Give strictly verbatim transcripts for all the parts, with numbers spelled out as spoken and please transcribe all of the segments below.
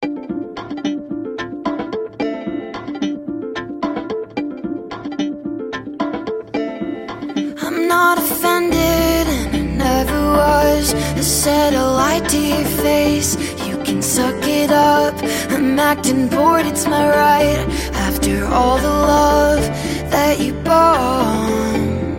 I'm not offended, and I never was. I said a lie to your face. You can suck it up. I'm acting bored, it's my right. After all the love that you bought,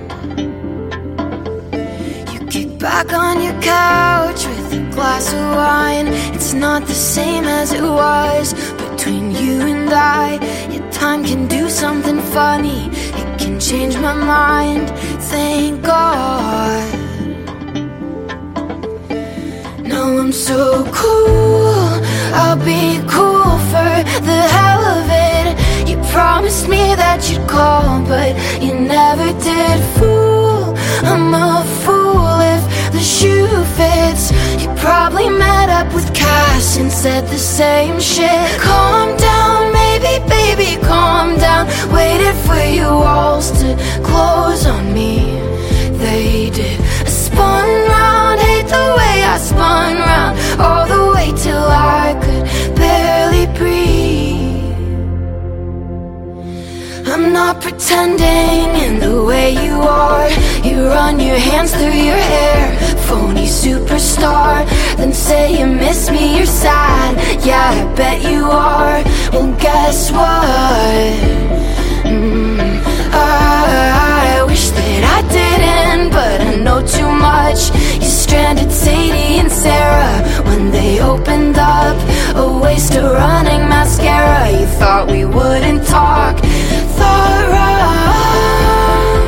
you kick back on your couch with a glass of wine. It's not the same as it was between you and I. Yet time can do something funny. It can change my mind. Thank God. Now I'm so cool. I'll be cool for the hell of it. You promised me that you'd call, but you never did. Fool, I'm a fool if the shoe fits. You probably met up with Cass and said the same shit. Calm down, maybe, baby, calm down. Waited for your walls to close on me. They did. I spun round, hate the way I spun round, all the way till I could barely breathe. I'm not pretending in the way you are. You run your hands through your hair, phony superstar. Then say you miss me, you're sad. Yeah, I bet you are. Well, guess what? Mm, I, I wish that I didn't, but I know too much. You stranded Sadie and Sarah when they opened up a waste of running mascara. You thought we wouldn't talk, thought right.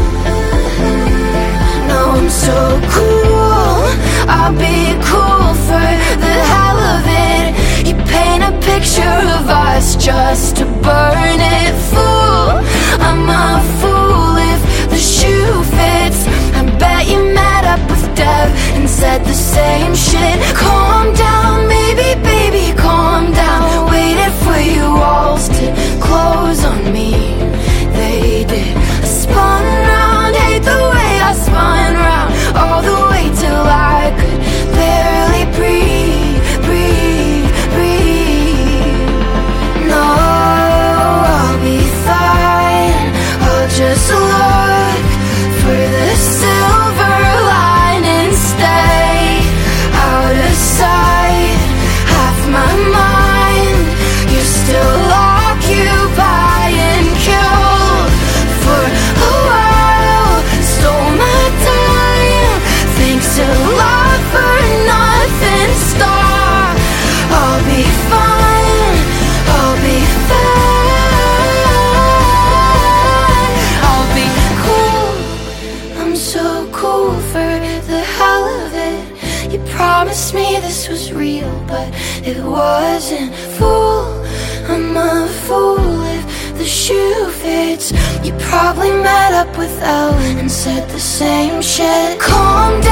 Now I'm so cool, I'll be cool for the hell of it. You paint a picture of us just to burn it. Fool, I'm a fool if the shoe fits. I bet you met up with Dev and said the same shit. Calm down, maybe, baby, calm down. Waited for your walls to close on me. They did. I spun round, hate the way I spun round, all the way till I could barely breathe, breathe, breathe. No, I'll be fine. I'll just look for the silver lining, stay out of sight. Half my mind, you're still occupied and killed for a while. Stole my time, thanks a lot for nothing. Star, I'll be fine, I'll be fine, I'll be cool. I'm so cool for the hell of it. You promised me this was real, but it wasn't. Fool, I'm a fool if the shoe fits. You probably met up with Ellen and said the same shit. Calm down.